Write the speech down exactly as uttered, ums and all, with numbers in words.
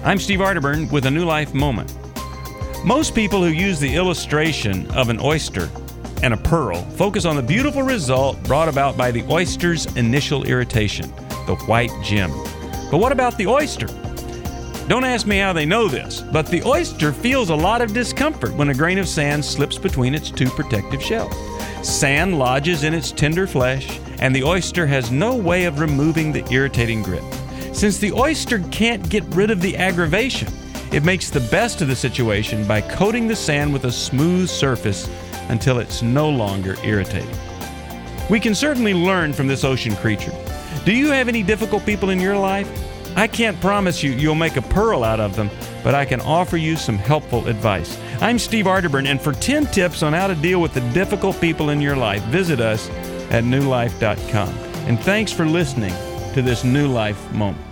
I'm Steve Arterburn with a New Life Moment. Most people who use the illustration of an oyster and a pearl focus on the beautiful result brought about by the oyster's initial irritation, the white gem. But what about the oyster? Don't ask me how they know this, but the oyster feels a lot of discomfort when a grain of sand slips between its two protective shells. Sand lodges in its tender flesh, and the oyster has no way of removing the irritating grip. Since the oyster can't get rid of the aggravation, it makes the best of the situation by coating the sand with a smooth surface until it's no longer irritating. We can certainly learn from this ocean creature. Do you have any difficult people in your life? I can't promise you you'll make a pearl out of them, but I can offer you some helpful advice. I'm Steve Arterburn, and for ten tips on how to deal with the difficult people in your life, visit us at new life dot com. And thanks for listening to this New Life Moment.